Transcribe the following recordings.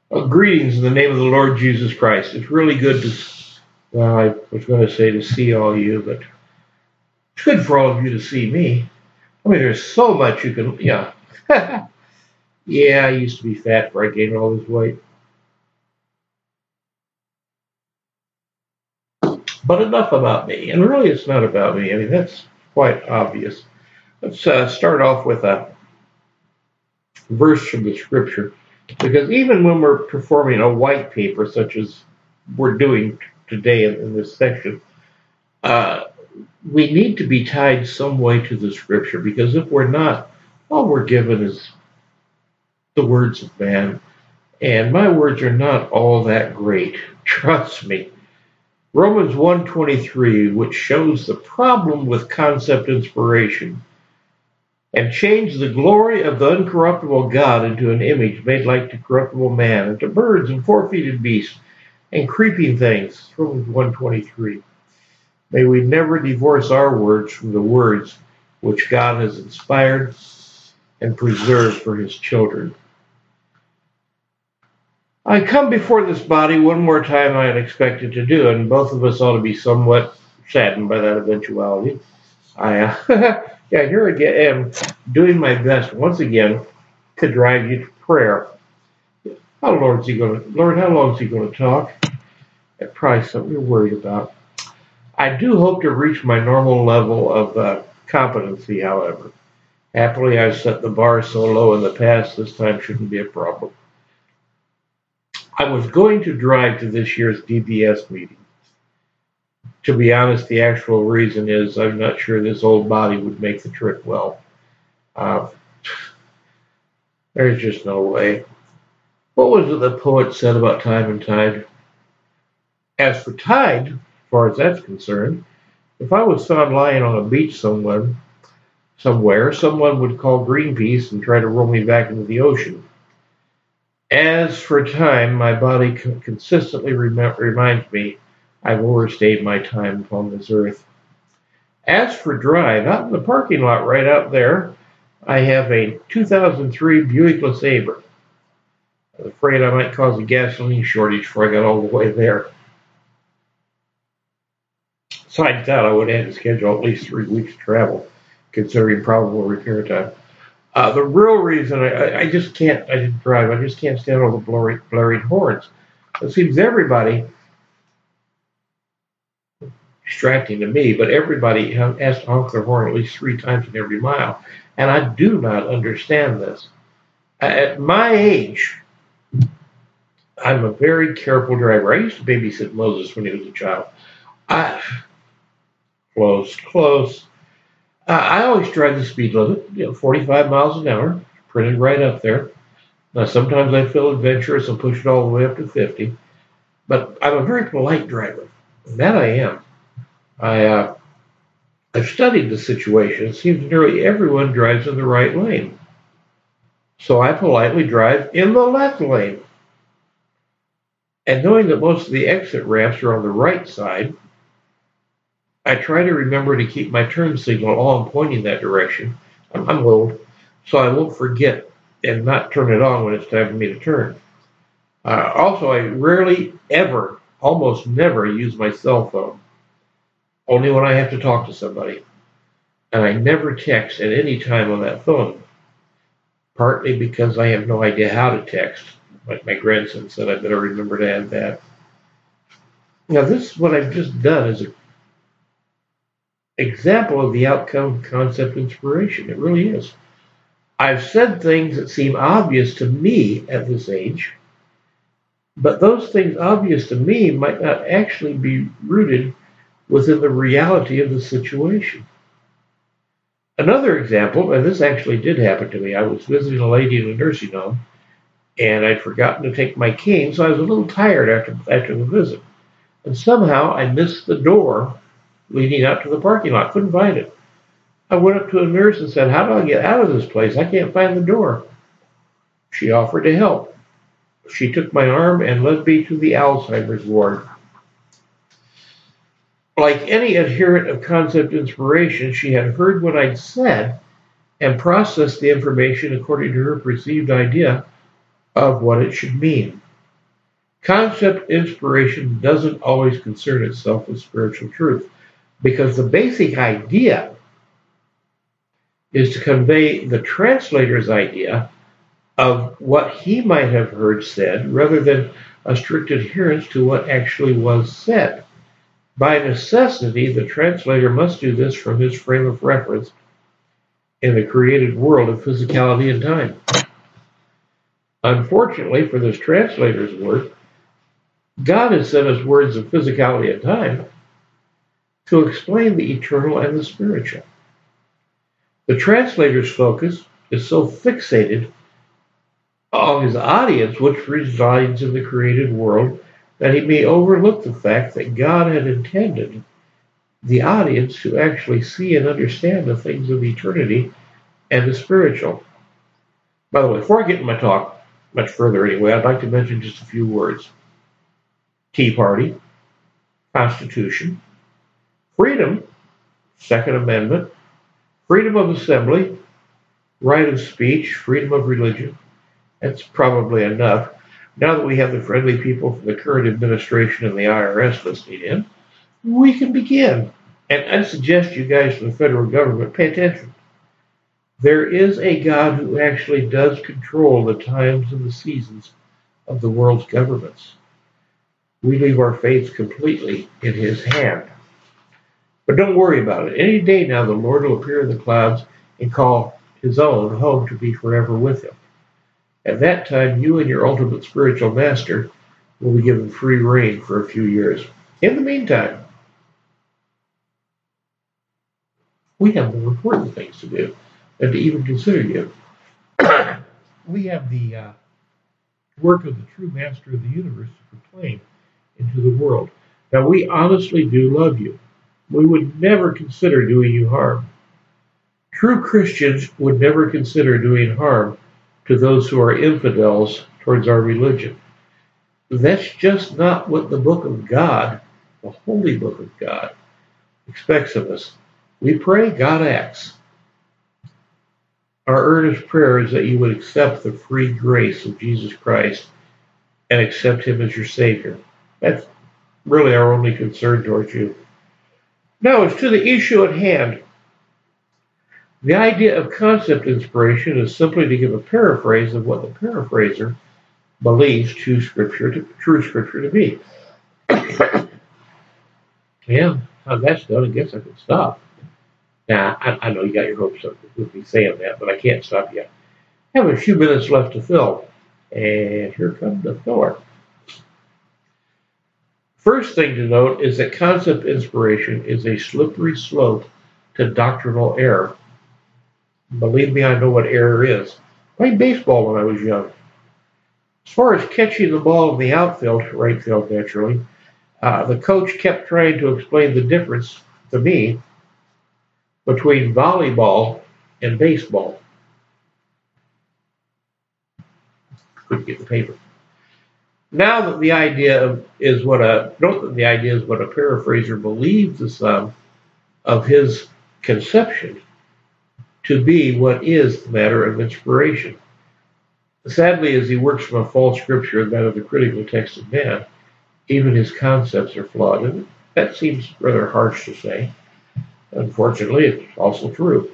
Greetings in the name of the Lord Jesus Christ. It's really good to, well, I was going to say to see all you, but it's good for all of you to see me. I mean, there's so much you can, yeah. Yeah, I used to be fat before I gained all this weight. But enough about me. And really, it's not about me. I mean, that's quite obvious. Let's start off with a verse from the scripture. Because even when we're performing a white paper, such as we're doing today in this section, uh, we need to be tied some way to the scripture. Because if we're not, all we're given is the words of man. And my words are not all that great. Trust me. Romans 1:23, which shows the problem with concept inspiration, and changed the glory of the uncorruptible God into an image made like to corruptible man, and to birds and four-footed beasts and creeping things. Romans 1:23. May we never divorce our words from the words which God has inspired and preserved for his children. I come before this body one more time I had expected to do, and both of us ought to be somewhat saddened by that eventuality. Yeah, here again, am doing my best once again to drive you to prayer. Lord, how long is he going to talk? That's probably something you're worried about. I do hope to reach my normal level of competency, however. Happily, I've set the bar so low in the past, this time shouldn't be a problem. I was going to drive to this year's DBS meeting. To be honest, the actual reason is I'm not sure this old body would make the trip well. There's just no way. What was it the poet said about time and tide? As for tide, as far as that's concerned, if I was found lying on a beach somewhere, someone would call Greenpeace and try to roll me back into the ocean. As for time, my body consistently reminds me I've overstayed my time upon this earth. As for drive, out in the parking lot right out there, I have a 2003 Buick LeSabre. I was afraid I might cause a gasoline shortage before I got all the way there. So I thought I would have to schedule at least 3 weeks of travel, considering probable repair time. The real reason I didn't drive, I just can't stand all the blaring horns. It seems everybody, distracting to me, but everybody has to honk their horn at least 3 times in every mile. And I do not understand this. At my age, I'm a very careful driver. I used to babysit Moses when he was a child. Close. I always drive the speed limit, 45 miles an hour, printed right up there. Now, sometimes I feel adventurous and push it all the way up to 50, but I'm a very polite driver. That I am. I've studied the situation. It seems nearly everyone drives in the right lane. So I politely drive in the left lane. And knowing that most of the exit ramps are on the right side, I try to remember to keep my turn signal on pointing that direction. I'm old, so I won't forget and not turn it on when it's time for me to turn. Also, I rarely ever, almost never use my cell phone. Only when I have to talk to somebody. And I never text at any time on that phone. Partly because I have no idea how to text. Like my grandson said, I better remember to add that. Now, this, what I've just done is an example of the outcome of concept inspiration. It really is. I've said things that seem obvious to me at this age, but those things obvious to me might not actually be rooted within the reality of the situation. Another example, and this actually did happen to me, I was visiting a lady in a nursing home, and I'd forgotten to take my cane, so I was a little tired after the visit. And somehow I missed the door leading out to the parking lot. Couldn't find it. I went up to a nurse and said, "How do I get out of this place? I can't find the door." She offered to help. She took my arm and led me to the Alzheimer's ward. Like any adherent of concept inspiration, she had heard what I'd said and processed the information according to her perceived idea of what it should mean. Concept inspiration doesn't always concern itself with spiritual truth because the basic idea is to convey the translator's idea of what he might have heard said rather than a strict adherence to what actually was said. By necessity, the translator must do this from his frame of reference in the created world of physicality and time. Unfortunately for this translator's work, God has sent us words of physicality and time to explain the eternal and the spiritual. The translator's focus is so fixated on his audience, which resides in the created world, that he may overlook the fact that God had intended the audience to actually see and understand the things of eternity and the spiritual. By the way, before I get into my talk much further anyway, I'd like to mention just a few words. Tea Party, Constitution, freedom, Second Amendment, freedom of assembly, right of speech, freedom of religion. That's probably enough. Now that we have the friendly people from the current administration and the IRS listening in, we can begin. And I suggest you guys from the federal government pay attention. There is a God who actually does control the times and the seasons of the world's governments. We leave our faith completely in his hand. But don't worry about it. Any day now the Lord will appear in the clouds and call his own home to be forever with him. At that time, you and your ultimate spiritual master will be given free reign for a few years. In the meantime, we have more important things to do than to even consider you. We have the work of the true master of the universe to proclaim into the world. Now, we honestly do love you. We would never consider doing you harm. True Christians would never consider doing harm to those who are infidels towards our religion. That's just not what the book of God, the holy book of God, expects of us. We pray, God acts. Our earnest prayer is that you would accept the free grace of Jesus Christ and accept him as your Savior. That's really our only concern towards you. Now, as to the issue at hand, the idea of concept inspiration is simply to give a paraphrase of what the paraphraser believes true scripture to be. Yeah, how that's done, I guess I could stop. Now, I know you got your hopes up with me saying that, but I can't stop yet. I have a few minutes left to fill, and here comes the filler. First thing to note is that concept inspiration is a slippery slope to doctrinal error. Believe me, I know what error is. I played baseball when I was young. As far as catching the ball in the outfield, right field naturally, the coach kept trying to explain the difference to me between volleyball and baseball. Couldn't get the paper. Now that the idea is what a paraphraser believes the sum of his conception to be what is the matter of inspiration. Sadly, as he works from a false scripture and that of the critical text of man, even his concepts are flawed. And that seems rather harsh to say. Unfortunately, it's also true.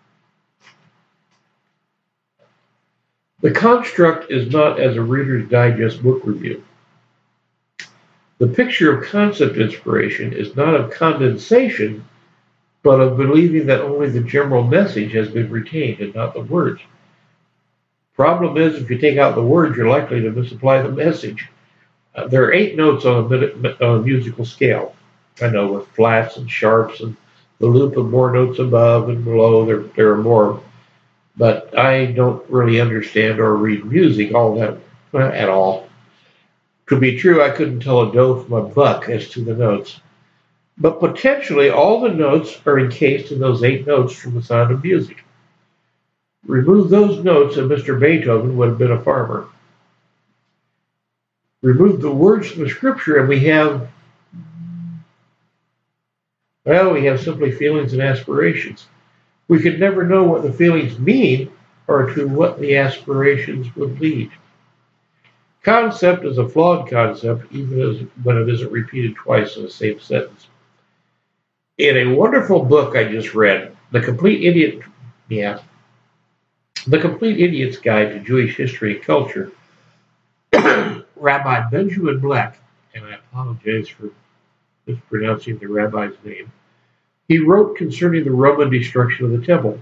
The construct is not as a Reader's Digest book review. The picture of concept inspiration is not of condensation, but of believing that only the general message has been retained and not the words. Problem is, if you take out the words, you're likely to misapply the message. There are 8 notes on a musical scale. I know, with flats and sharps and the loop of more notes above and below. There are more. But I don't really understand or read music all that at all. To be true, I couldn't tell a doe from a buck as to the notes. But potentially all the notes are encased in those 8 notes from The Sound of Music. Remove those notes and Mr. Beethoven would have been a farmer. Remove the words from the scripture and we have simply feelings and aspirations. We could never know what the feelings mean or to what the aspirations would lead. Concept is a flawed concept, even when it isn't repeated twice in the same sentence. In a wonderful book I just read, The Complete Idiot's Guide to Jewish History and Culture, Rabbi Benjamin Black, and I apologize for mispronouncing the rabbi's name, he wrote concerning the Roman destruction of the temple.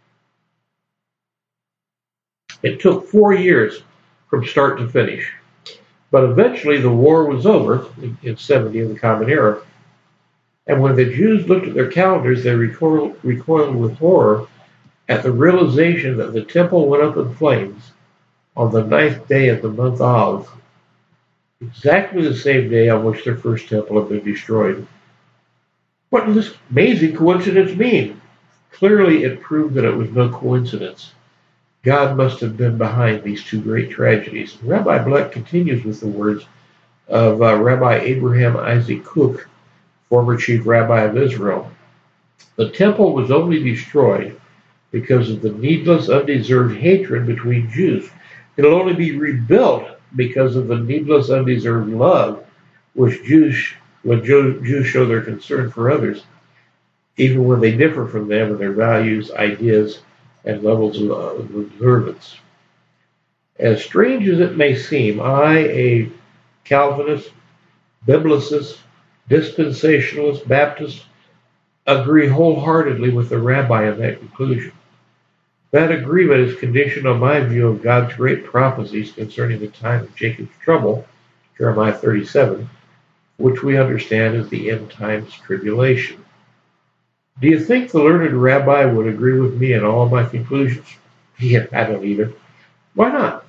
It took 4 years from start to finish, but eventually the war was over in 70 of the Common Era, and when the Jews looked at their calendars, they recoiled with horror at the realization that the temple went up in flames on the 9th day of the month Av, exactly the same day on which their first temple had been destroyed. What does this amazing coincidence mean? Clearly, it proved that it was no coincidence. God must have been behind these two great tragedies. Rabbi Black continues with the words of Rabbi Abraham Isaac Kook, former chief rabbi of Israel. The temple was only destroyed because of the needless, undeserved hatred between Jews. It'll only be rebuilt because of the needless, undeserved love which Jews show their concern for others, even when they differ from them in their values, ideas, and levels of observance. As strange as it may seem, I, a Calvinist, Biblicist, dispensationalist, Baptist, agree wholeheartedly with the rabbi in that conclusion. That agreement is conditioned on my view of God's great prophecies concerning the time of Jacob's trouble, Jeremiah 37, which we understand as the end times tribulation. Do you think the learned rabbi would agree with me in all of my conclusions? Yeah, I don't either. Why not?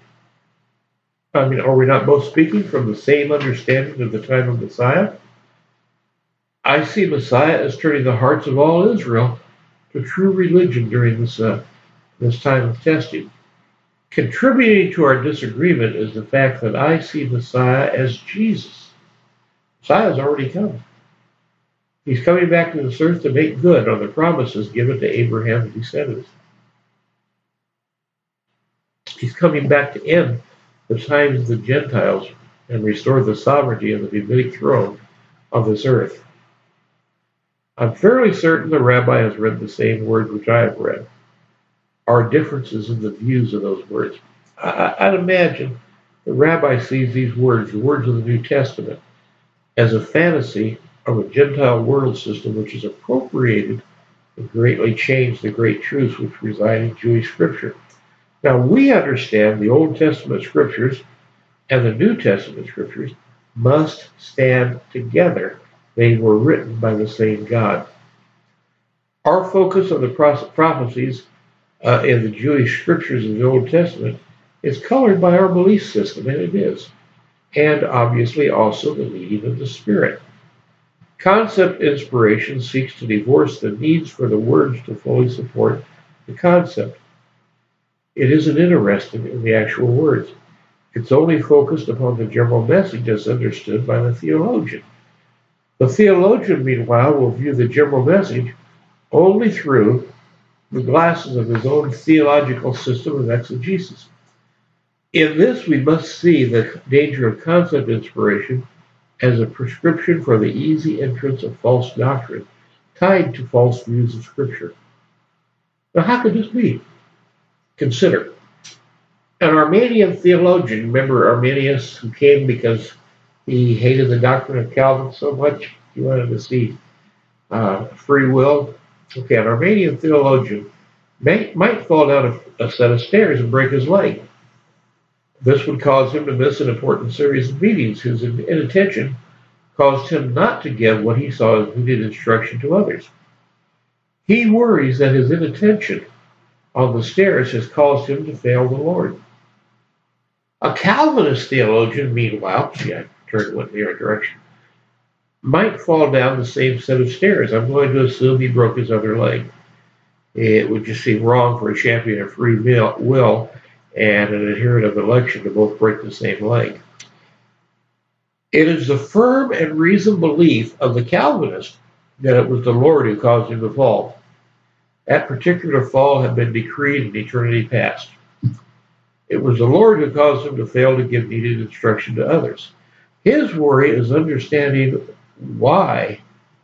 I mean, are we not both speaking from the same understanding of the time of Messiah? I see Messiah as turning the hearts of all Israel to true religion during this time of testing. Contributing to our disagreement is the fact that I see Messiah as Jesus. Messiah has already come. He's coming back to this earth to make good on the promises given to Abraham's descendants. He's coming back to end the times of the Gentiles and restore the sovereignty of the Davidic throne of this earth. I'm fairly certain the rabbi has read the same words which I have read. Our differences in the views of those words. I'd imagine the rabbi sees these words, the words of the New Testament, as a fantasy of a Gentile world system which is appropriated and greatly changed the great truths which reside in Jewish scripture. Now, we understand the Old Testament scriptures and the New Testament scriptures must stand together. They were written by the same God. Our focus on the prophecies in the Jewish scriptures of the Old Testament is colored by our belief system, and it is, and obviously also the leading of the Spirit. Concept inspiration seeks to divorce the needs for the words to fully support the concept. It isn't interested in the actual words. It's only focused upon the general message as understood by the theologian. The theologian, meanwhile, will view the general message only through the glasses of his own theological system of exegesis. In this, we must see the danger of concept inspiration as a prescription for the easy entrance of false doctrine tied to false views of Scripture. Now, how could this be? Consider. An Arminian theologian, remember Arminius, who came because he hated the doctrine of Calvin so much, he wanted to see free will. Okay, an Arminian theologian might fall down a set of stairs and break his leg. This would cause him to miss an important series of meetings whose inattention caused him not to give what he saw as needed instruction to others. He worries that his inattention on the stairs has caused him to fail the Lord. A Calvinist theologian, meanwhile, I turned one the other direction, might fall down the same set of stairs. I'm going to assume he broke his other leg. It would just seem wrong for a champion of free will and an adherent of election to both break the same leg. It is the firm and reasoned belief of the Calvinist that it was the Lord who caused him to fall. That particular fall had been decreed in eternity past. It was the Lord who caused him to fail to give needed instruction to others. His worry is understanding why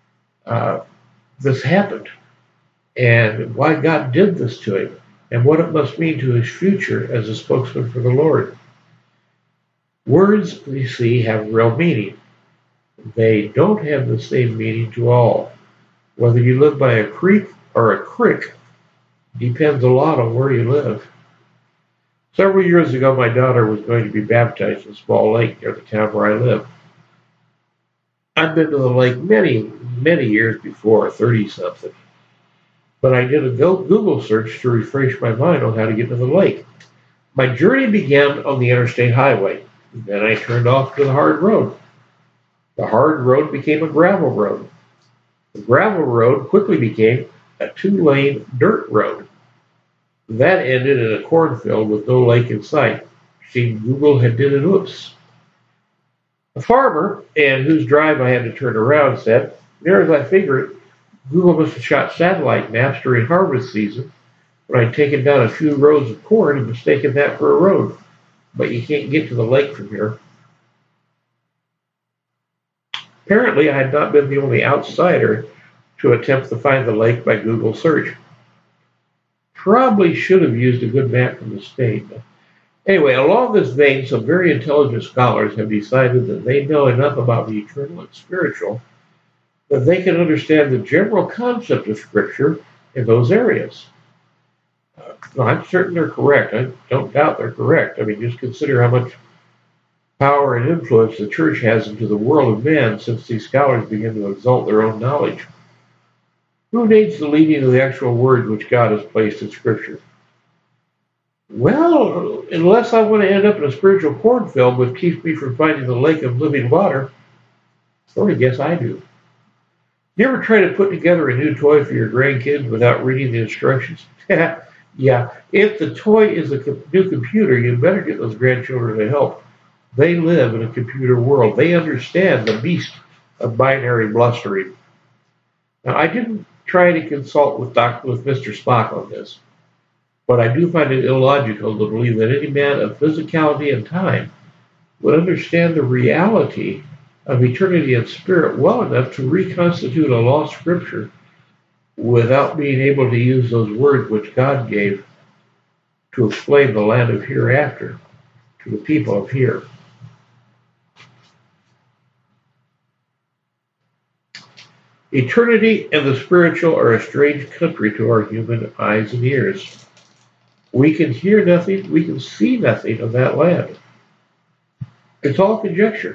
this happened and why God did this to him and what it must mean to his future as a spokesman for the Lord. Words, you see, have real meaning. They don't have the same meaning to all. Whether you live by a creek or a crick depends a lot on where you live. Several years ago, my daughter was going to be baptized in a small lake near the town where I live. I've been to the lake many, many years before, 30-something. But I did a Google search to refresh my mind on how to get to the lake. My journey began on the interstate highway. Then I turned off to the hard road. The hard road became a gravel road. The gravel road quickly became a 2-lane dirt road. That ended in a cornfield with no lake in sight. See, Google had did an oops. A farmer, and whose drive I had to turn around, said, near as I figured, Google must have shot satellite maps during harvest season when I'd taken down a few rows of corn and mistaken that for a road. But you can't get to the lake from here. Apparently, I had not been the only outsider to attempt to find the lake by Google search. Probably should have used a good map from the state. Anyway, along this vein, some very intelligent scholars have decided that they know enough about the eternal and spiritual that they can understand the general concept of Scripture in those areas. I'm certain they're correct. I don't doubt they're correct. I mean, just consider how much power and influence the church has into the world of man since these scholars begin to exalt their own knowledge. Who needs the leading of the actual words which God has placed in Scripture? Well, unless I want to end up in a spiritual cornfield which keeps me from finding the lake of living water, I guess I do. You ever try to put together a new toy for your grandkids without reading the instructions? Yeah, if the toy is a new computer, you better get those grandchildren to help. They live in a computer world. They understand the beast of binary blustering. Now, I didn't try to consult with Mr. Spock on this, but I do find it illogical to believe that any man of physicality and time would understand the reality of eternity and spirit well enough to reconstitute a lost scripture without being able to use those words which God gave to explain the land of hereafter to the people of here. Eternity and the spiritual are a strange country to our human eyes and ears. We can hear nothing, we can see nothing of that land. It's all conjecture.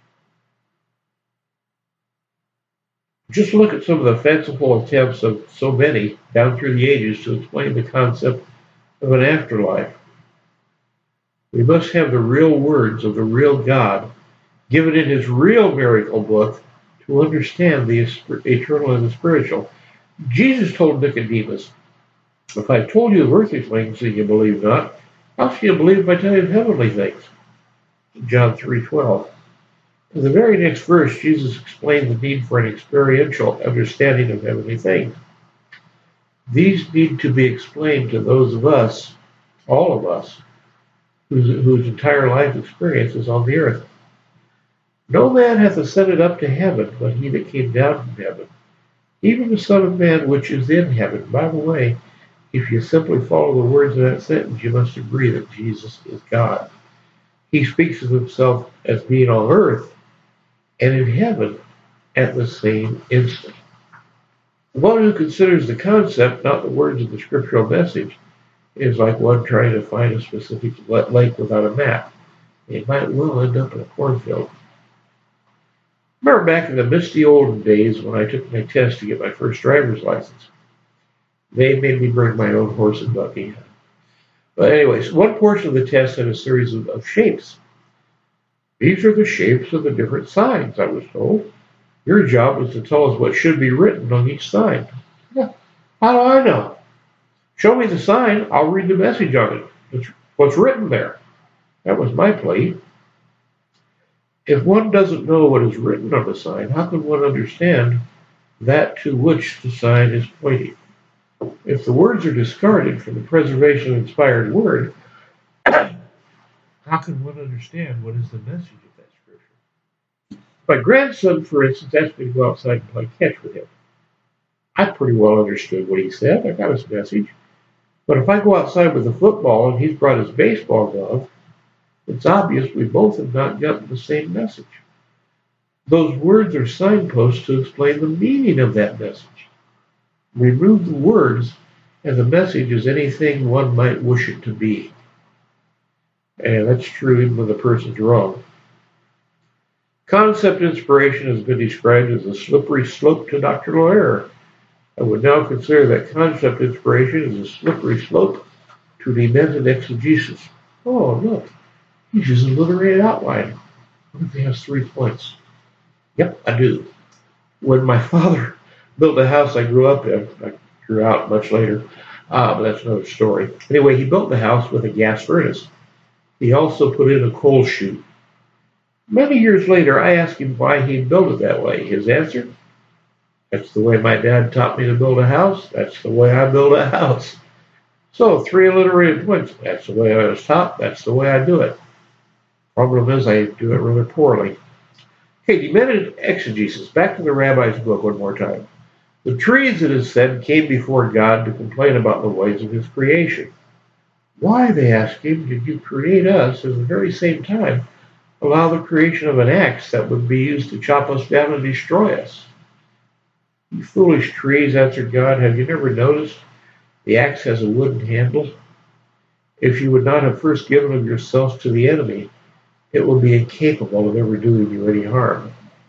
Just look at some of the fanciful attempts of so many down through the ages to explain the concept of an afterlife. We must have the real words of the real God given in his real miracle book to understand the eternal and the spiritual. Jesus told Nicodemus, if I told you of earthly things and you believe not, how shall you believe if I tell you of heavenly things? John 3:12. In the very next verse, Jesus explained the need for an experiential understanding of heavenly things. These need to be explained to those of us, all of us, whose entire life experience is on the earth. No man hath ascended up to heaven, but he that came down from heaven, even the Son of Man which is in heaven. By the way, if you simply follow the words of that sentence, you must agree that Jesus is God. He speaks of himself as being on earth and in heaven at the same instant. One who considers the concept, not the words of the scriptural message, is like one trying to find a specific lake without a map. It might well end up in a cornfield. Remember back in the misty olden days when I took my test to get my first driver's license. They made me bring my own horse and buggy. But anyways, one portion of the test had a series of shapes. These are the shapes of the different signs, I was told. Your job was to tell us what should be written on each sign. Yeah. How do I know? Show me the sign, I'll read the message on it. What's written there. That was my plea. If one doesn't know what is written on the sign, how can one understand that to which the sign is pointing? If the words are discarded from the preservation of inspired word, how can one understand what is the message of that scripture? My grandson, for instance, asked me to go outside and play catch with him. I pretty well understood what he said. I got his message. But if I go outside with a football and he's brought his baseball glove, it's obvious we both have not gotten the same message. Those words are signposts to explain the meaning of that message. Remove the words, and the message is anything one might wish it to be. And that's true even when the person's wrong. Concept inspiration has been described as a slippery slope to doctrinal error. I would now consider that concept inspiration is a slippery slope to demented exegesis. Oh, look, he's using alliterated outline. What if he has 3 points? Yep, I do. When my father built the house I grew up in, I grew out much later, but that's another story. Anyway, he built the house with a gas furnace. He also put in a coal chute. Many years later, I asked him why he built it that way. His answer? That's the way my dad taught me to build a house. That's the way I build a house. So, 3 alliterated points. That's the way I was taught. That's the way I do it. Problem is, I do it rather poorly. Okay, demented exegesis. Back to the rabbi's book one more time. The trees, it is said, came before God to complain about the ways of his creation. Why, they asked him, did you create us at the very same time allow the creation of an axe that would be used to chop us down and destroy us? You foolish trees, answered God, have you never noticed the axe has a wooden handle? If you would not have first given of yourselves to the enemy, it will be incapable of ever doing you any harm.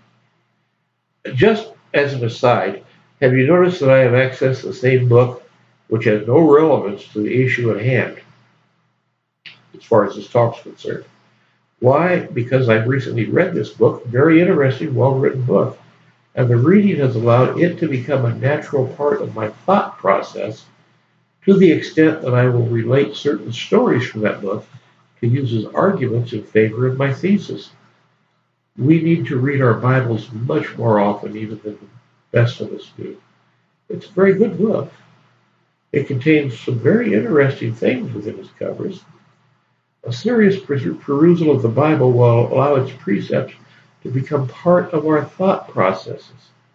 Just as an aside, have you noticed that I have accessed the same book which has no relevance to the issue at hand, as far as this talk is concerned? Why? Because I've recently read this book, very interesting, well-written book, and the reading has allowed it to become a natural part of my thought process to the extent that I will relate certain stories from that book to use as arguments in favor of my thesis. We need to read our Bibles much more often even than the best of us do. It's a very good book. It contains some very interesting things within its covers. A serious perusal of the Bible will allow its precepts to become part of our thought processes.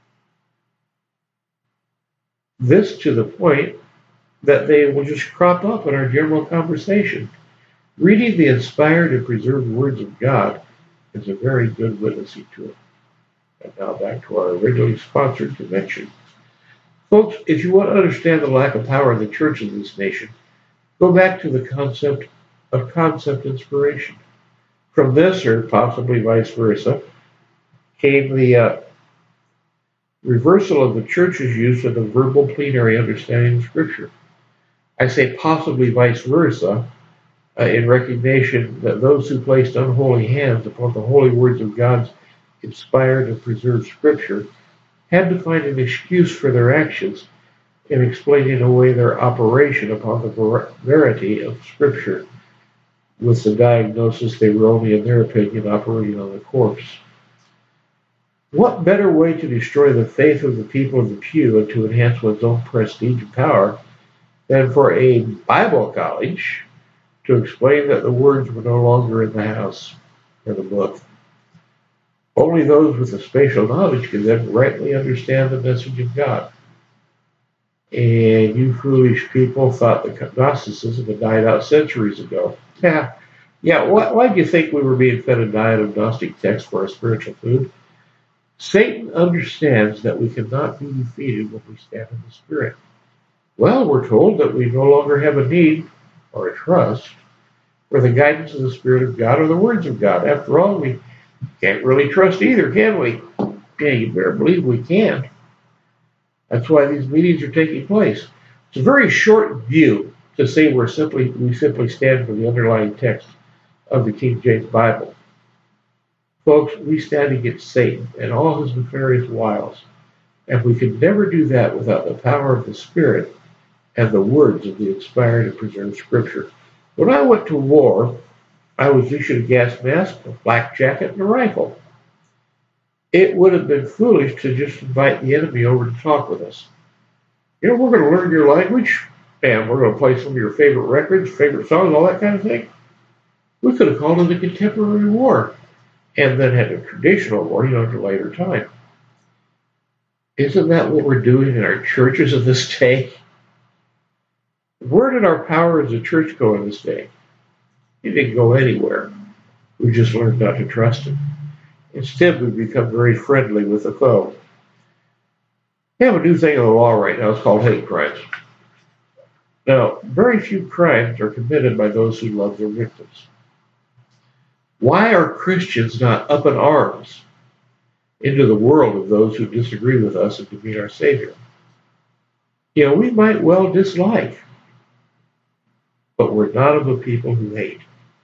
This to the point that they will just crop up in our general conversation. Reading the inspired and preserved words of God is a very good witnessing tool. And now back to our originally sponsored convention. Folks, if you want to understand the lack of power in the church of this nation, go back to the concept of concept inspiration. From this, or possibly vice versa, came the reversal of the church's use of the verbal plenary understanding of Scripture. I say possibly vice versa in recognition that those who placed unholy hands upon the holy words of God's inspired and preserved Scripture had to find an excuse for their actions in explaining away their operation upon the verity of Scripture, with the diagnosis they were only, in their opinion, operating on the corpse. What better way to destroy the faith of the people of the pew and to enhance one's own prestige and power than for a Bible college to explain that the words were no longer in the house or the book? Only those with a spatial knowledge can then rightly understand the message of God. And you foolish people thought that Gnosticism had died out centuries ago. Yeah. Why do you think we were being fed a diet of Gnostic texts for our spiritual food? Satan understands that we cannot be defeated when we stand in the Spirit. Well, we're told that we no longer have a need or a trust for the guidance of the Spirit of God or the words of God. After all, we can't really trust either, can we? Yeah, you better believe we can. That's why these meetings are taking place. It's a very short view to say we simply stand for the underlying text of the King James Bible. Folks, we stand against Satan and all his nefarious wiles, and we can never do that without the power of the Spirit and the words of the inspired and preserved Scripture. When I went to war, I was issued a gas mask, a flak jacket, and a rifle. It would have been foolish to just invite the enemy over to talk with us. We're going to learn your language, and we're going to play some of your favorite records, favorite songs, all that kind of thing. We could have called it a contemporary war and then had a traditional war, at a later time. Isn't that what we're doing in our churches of this day? Where did our power as a church go in this day? It didn't go anywhere. We just learned not to trust it. Instead, we've become very friendly with the foe. We have a new thing in the law right now. It's called hate crimes. Now, very few crimes are committed by those who love their victims. Why are Christians not up in arms into the world of those who disagree with us and to meet our Savior? We might well dislike, but we're not of a people who hate.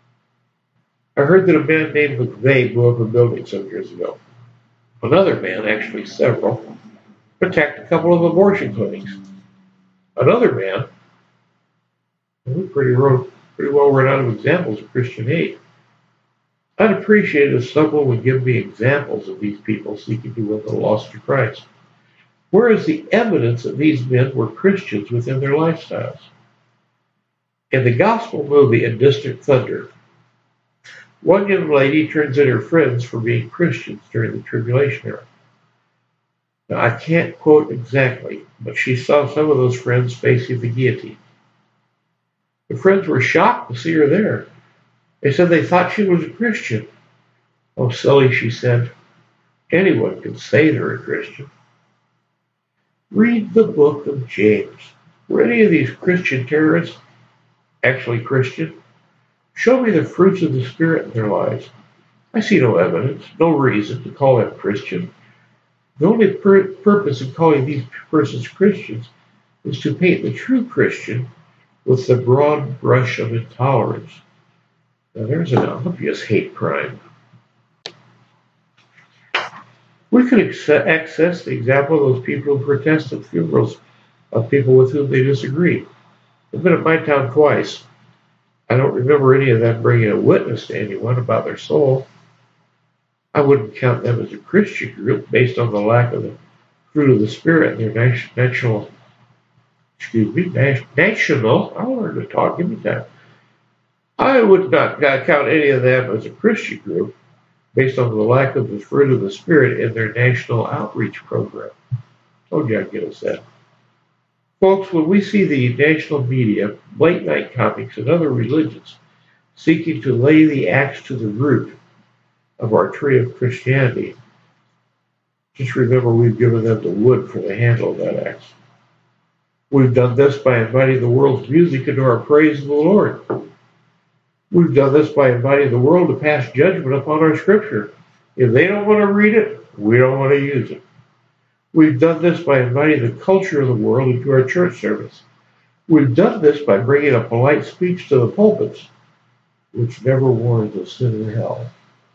I heard that a man named McVeigh blew up a building some years ago. Another man, actually several, attacked a couple of abortion clinics. Another man, pretty well run out of examples of Christian hate. I'd appreciate it if someone would give me examples of these people seeking to win the lost to Christ. Where is the evidence that these men were Christians within their lifestyles? In the gospel movie A Distant Thunder, one young lady turns in her friends for being Christians during the tribulation era. Now, I can't quote exactly, but she saw some of those friends facing the guillotine. The friends were shocked to see her there. They said they thought she was a Christian. Oh, silly, she said. Anyone can say they're a Christian. Read the book of James. Were any of these Christian terrorists actually Christian? Show me the fruits of the Spirit in their lives. I see no evidence, no reason to call them Christian. The only purpose of calling these persons Christians is to paint the true Christian with the broad brush of intolerance. Now, there's an obvious hate crime. We could access the example of those people who protest at funerals of people with whom they disagree. I've been at my town twice. I don't remember any of them bringing a witness to anyone about their soul. I wouldn't count them as a Christian group based on the lack of the fruit of the Spirit in their national, I'll learn to talk, give me time. I would not count any of them as a Christian group based on the lack of the fruit of the Spirit in their national outreach program. Told you I'd get us that. Folks, when we see the national media, late-night comics, and other religions seeking to lay the axe to the root of our tree of Christianity, just remember we've given them the wood for the handle of that axe. We've done this by inviting the world's music into our praise of the Lord. We've done this by inviting the world to pass judgment upon our Scripture. If they don't want to read it, we don't want to use it. We've done this by inviting the culture of the world into our church service. We've done this by bringing a polite speech to the pulpits, which never warns of sin and hell.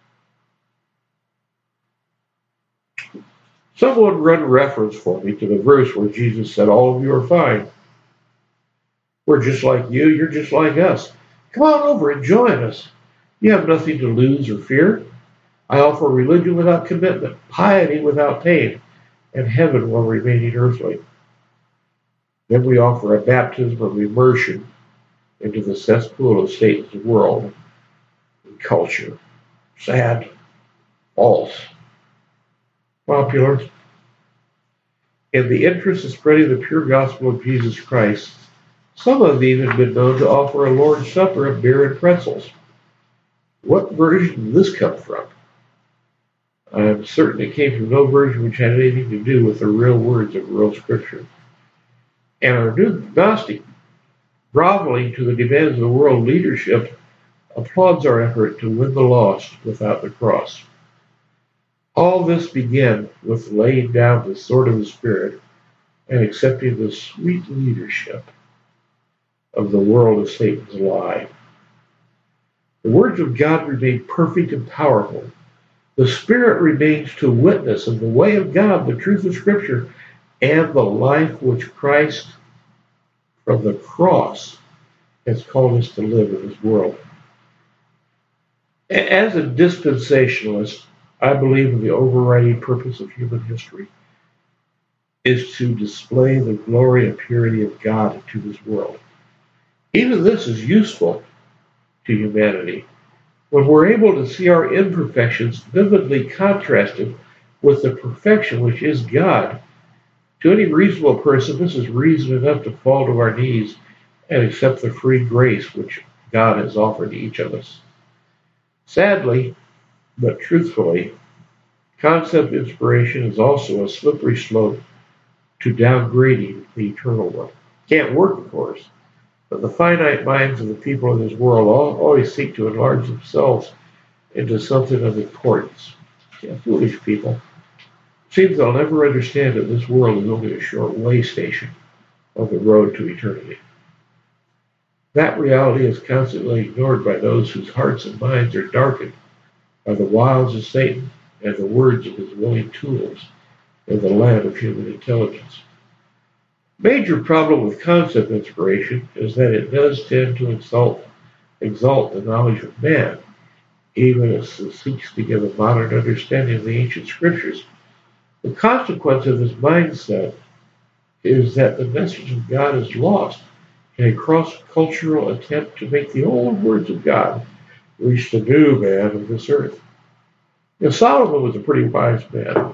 Someone run reference for me to the verse where Jesus said, all of you are fine. We're just like you, you're just like us. Come on over and join us. You have nothing to lose or fear. I offer religion without commitment, piety without pain, and heaven while remaining earthly. Then we offer a baptism of immersion into the cesspool of Satan's world and culture. Sad, false, popular. In the interest of spreading the pure gospel of Jesus Christ, some have even been known to offer a Lord's Supper of beer and pretzels. What version did this come from? I'm certain it came from no version which had anything to do with the real words of real Scripture. And our new Gnostic, groveling to the demands of the world leadership, applauds our effort to win the lost without the cross. All this began with laying down the sword of the Spirit and accepting the sweet leadership of the world of Satan's lie. The words of God remain perfect and powerful. The Spirit remains to witness of the way of God, the truth of Scripture, and the life which Christ from the cross has called us to live in this world. As a dispensationalist, I believe in the overriding purpose of human history is to display the glory and purity of God to this world. Even this is useful to humanity When we're able to see our imperfections vividly contrasted with the perfection which is God, to any reasonable person, this is reason enough to fall to our knees and accept the free grace which God has offered to each of us. Sadly, but truthfully, concept inspiration is also a slippery slope to downgrading the eternal one. Can't work, of course, but the finite minds of the people of this world always seek to enlarge themselves into something of importance. Yeah, foolish people. Seems they'll never understand that this world is only a short way station on the road to eternity. That reality is constantly ignored by those whose hearts and minds are darkened by the wiles of Satan and the words of his willing tools in the land of human intelligence. Major problem with concept inspiration is that it does tend to exalt the knowledge of man, even as it seeks to give a modern understanding of the ancient scriptures. The consequence of this mindset is that the message of God is lost in a cross-cultural attempt to make the old words of God reach the new man of this earth. Solomon was a pretty wise man.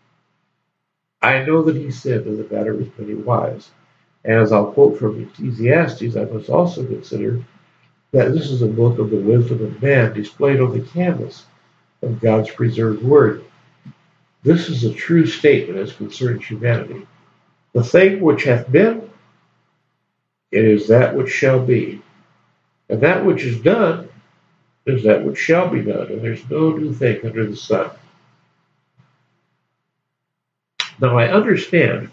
I know that he said that the matter was pretty wise. And as I'll quote from Ecclesiastes, I must also consider that this is a book of the wisdom of man displayed on the canvas of God's preserved word. This is a true statement as concerns humanity. The thing which hath been, it is that which shall be. And that which is done is that which shall be done. And there's no new thing under the sun. Now I understand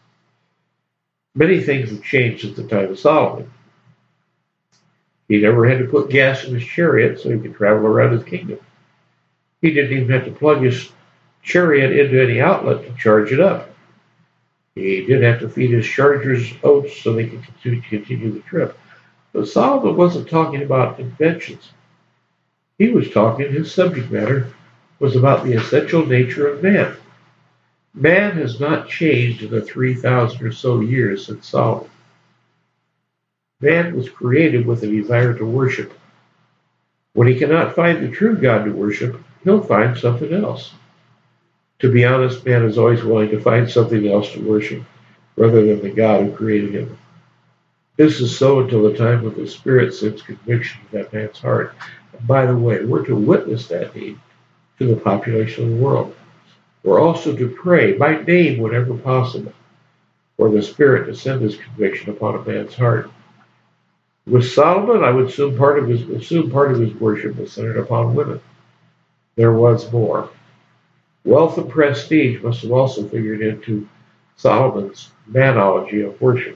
many things have changed since the time of Solomon. He never had to put gas in his chariot so he could travel around his kingdom. He didn't even have to plug his chariot into any outlet to charge it up. He didn't have to feed his chargers oats so they could continue the trip. But Solomon wasn't talking about inventions. He was talking, his subject matter was about the essential nature of man. Man has not changed in the 3,000 or so years since Solomon. Man was created with a desire to worship. When he cannot find the true God to worship, he'll find something else. To be honest, man is always willing to find something else to worship rather than the God who created him. This is so until the time when the Spirit sends conviction to that man's heart. And by the way, we're to witness that need to the population of the world. We're also to pray by name whenever possible for the Spirit to send this conviction upon a man's heart. With Solomon, I would assume part of his worship was centered upon women. There was more. Wealth and prestige must have also figured into Solomon's manology of worship.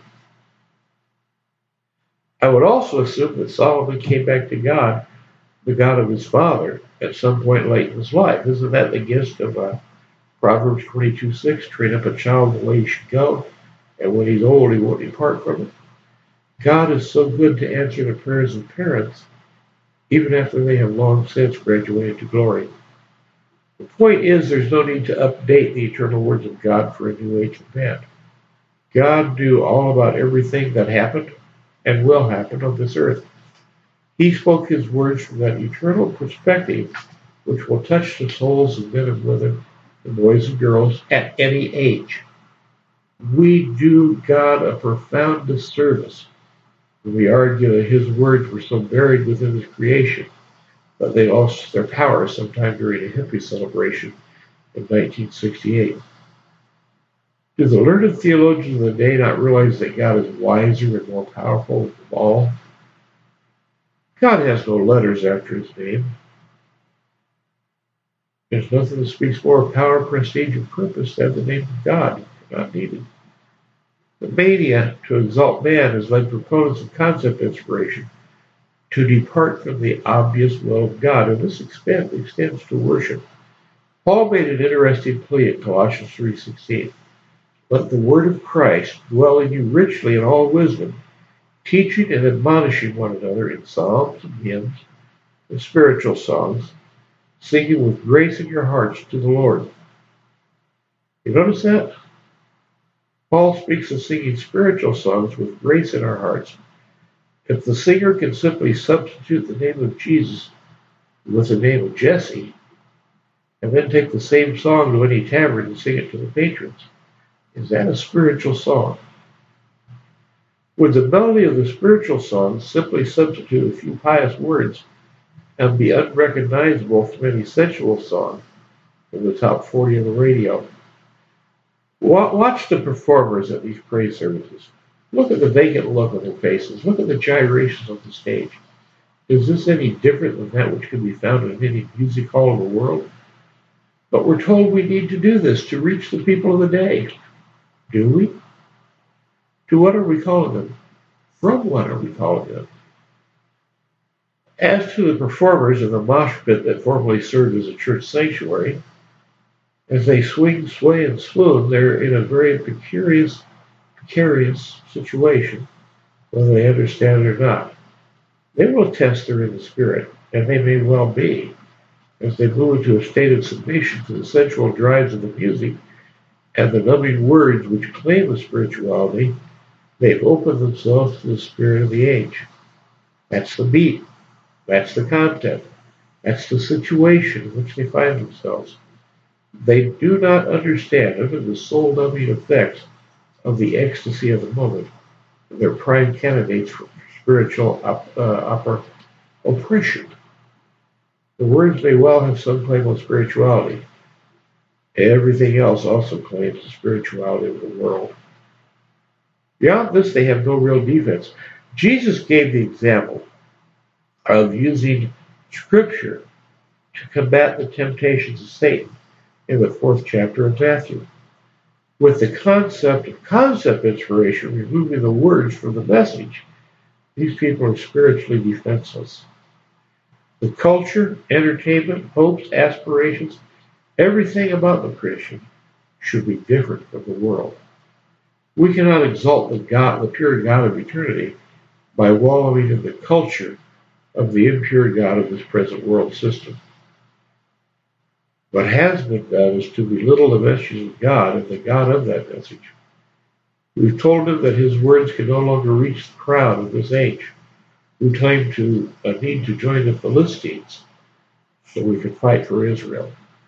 I would also assume that Solomon came back to God, the God of his father, at some point late in his life. Isn't that the gist of Proverbs 22:6? Train up a child in the way he should go, and when he's old, he won't depart from it. God is so good to answer the prayers of parents, even after they have long since graduated to glory. The point is, there's no need to update the eternal words of God for a new age of man. God knew all about everything that happened and will happen on this earth. He spoke his words from that eternal perspective, which will touch the souls of men and women, and boys and girls at any age. We do God a profound disservice when we argue that his words were so buried within his creation that they lost their power sometime during a hippie celebration in 1968. Do the learned theologians of the day not realize that God is wiser and more powerful than them all? God has no letters after his name. There's nothing that speaks more of power, prestige, and purpose than the name of God. Not needed. The mania to exalt man has led proponents of concept inspiration to depart from the obvious will of God, and this extends to worship. Paul made an interesting plea in Colossians 3:16. Let the word of Christ dwell in you richly in all wisdom, teaching and admonishing one another in psalms and hymns and spiritual songs, singing with grace in your hearts to the Lord. You notice that? Paul speaks of singing spiritual songs with grace in our hearts. If the singer can simply substitute the name of Jesus with the name of Jesse, and then take the same song to any tavern and sing it to the patrons? Is that a spiritual song? Would the melody of the spiritual song simply substitute a few pious words and be unrecognizable from any sensual song in the top 40 on the radio? Watch the performers at these praise services. Look at the vacant look on their faces. Look at the gyrations of the stage. Is this any different than that which can be found in any music hall in the world? But we're told we need to do this to reach the people of the day. Do we? To what are we calling them? From what are we calling them? As to the performers in the mosh pit that formerly served as a church sanctuary, as they swing, sway, and swoon, they're in a very precarious situation, whether they understand it or not. They will attest they're in the spirit, and they may well be, as they move into a state of submission to the sensual drives of the music and the numbing words which claim the spirituality. They've opened themselves to the spirit of the age. That's the beat. That's the content. That's the situation in which they find themselves. They do not understand, under the soul-numbing effects of the ecstasy of the moment, they're prime candidates for spiritual oppression. The words may well have some claim on spirituality. Everything else also claims the spirituality of the world. Beyond this, they have no real defense. Jesus gave the example of using Scripture to combat the temptations of Satan in the 4th chapter of Matthew, with the concept of concept inspiration removing the words from the message. These people are spiritually defenseless. The culture, entertainment, hopes, aspirations, everything about the Christian should be different from the world. We cannot exalt the pure God of eternity by wallowing in the culture of the impure God of this present world system. What has been done is to belittle the message of God and the God of that message. We've told him that his words can no longer reach the crowd of this age, who claim to need to join the Philistines so we can fight for Israel.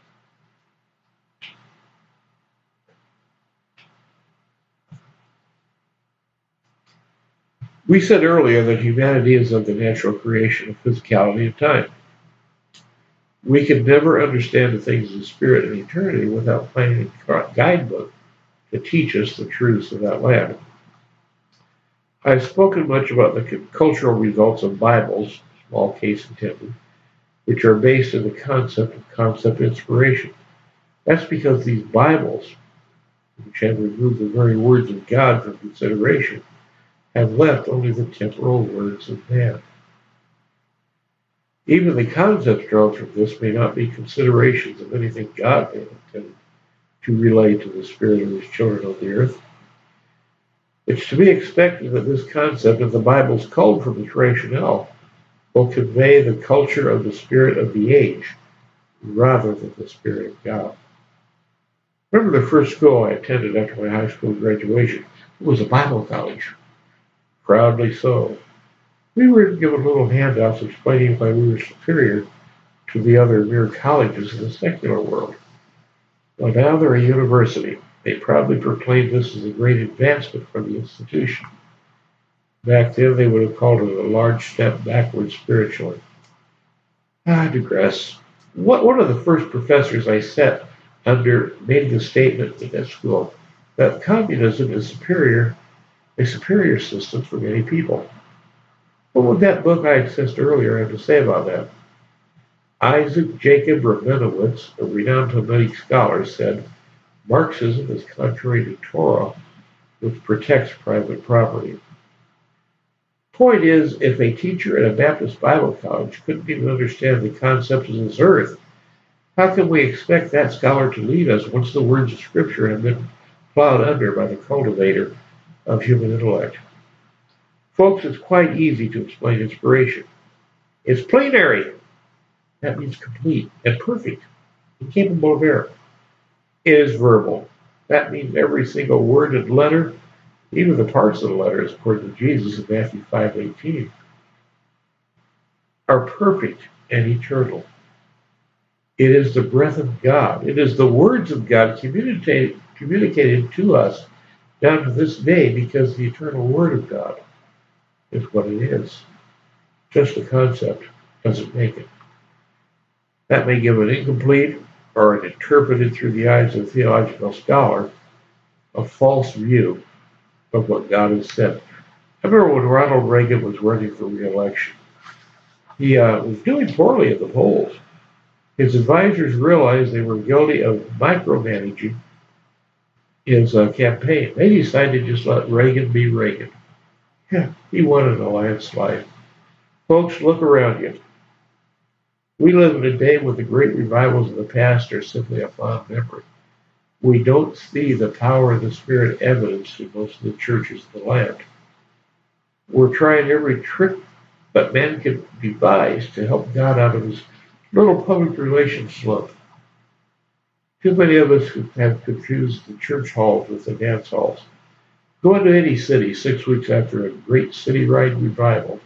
We said earlier that humanity is of the natural creation of physicality and time. We can never understand the things of the spirit and eternity without finding a guidebook to teach us the truths of that land. I've spoken much about the cultural results of Bibles, small case intended, which are based on the concept of concept inspiration. That's because these Bibles, which have removed the very words of God from consideration, have left only the temporal words of man. Even the concepts drawn from this may not be considerations of anything God may have intended to relay to the spirit of his children on the earth. It's to be expected that this concept of the Bible's culled from its rationale will convey the culture of the spirit of the age rather than the spirit of God. Remember the first school I attended after my high school graduation? It was a Bible college. Proudly so. We were given little handouts explaining why we were superior to the other mere colleges in the secular world. Well, now they're a university. They proudly proclaimed this as a great advancement for the institution. Back then, they would have called it a large step backward spiritually. I digress. One of the first professors I sat under made the statement in that school that communism is a superior system for many people. What would that book I discussed earlier have to say about that? Isaac Jacob Rabinowitz, a renowned Talmudic scholar, said, Marxism is contrary to Torah, which protects private property. Point is, if a teacher at a Baptist Bible college couldn't even understand the concepts of this earth, how can we expect that scholar to lead us once the words of Scripture have been plowed under by the cultivator of human intellect? Folks, it's quite easy to explain inspiration. It's plenary. That means complete and perfect and capable of error. It is verbal. That means every single word and letter, even the parts of the letters, according to Jesus in Matthew 5:18, are perfect and eternal. It is the breath of God. It is the words of God communicated to us down to this day because the eternal Word of God is what it is. Just the concept doesn't make it. That may give an incomplete or an interpreted through the eyes of a theological scholar a false view of what God has said. I remember when Ronald Reagan was running for re-election. He was doing poorly at the polls. His advisors realized they were guilty of micromanaging his campaign. They decided to just let Reagan be Reagan. Yeah, he won in a landslide. Folks, look around you. We live in a day when the great revivals of the past are simply a fond memory. We don't see the power of the Spirit evidenced in most of the churches of the land. We're trying every trick that man can devise to help God out of his little public relations slump. Too many of us have confused the church halls with the dance halls. Go into any city 6 weeks after a great citywide revival.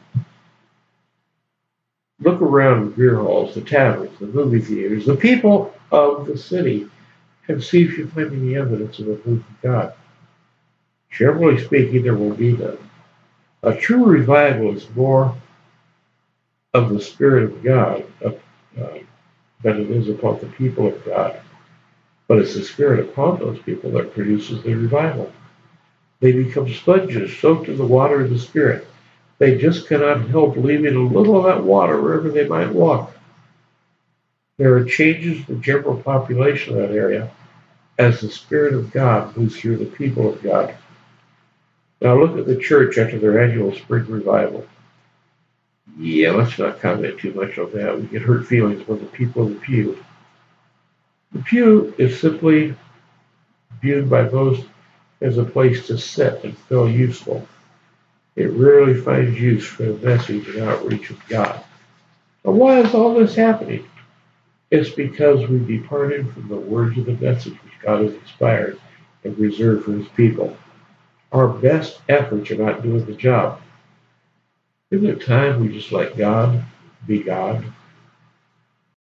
Look around the beer halls, the taverns, the movie theaters, the people of the city, and see if you find any evidence of a move of God. Generally speaking, there will be none. A true revival is more of the Spirit of God than it is upon the people of God. But it's the Spirit upon those people that produces the revival. They become sponges soaked in the water of the Spirit. They just cannot help leaving a little of that water wherever they might walk. There are changes in the general population of that area as the Spirit of God moves through the people of God. Now look at the church after their annual spring revival. Yeah, let's not comment too much on that. We get hurt feelings when the people of the pew. The pew is simply viewed by most as a place to sit and feel useful. It rarely finds use for the message and outreach of God. But why is all this happening? It's because we departed from the words of the message which God has inspired and reserved for his people. Our best efforts are not doing the job. Isn't it time we just let God be God?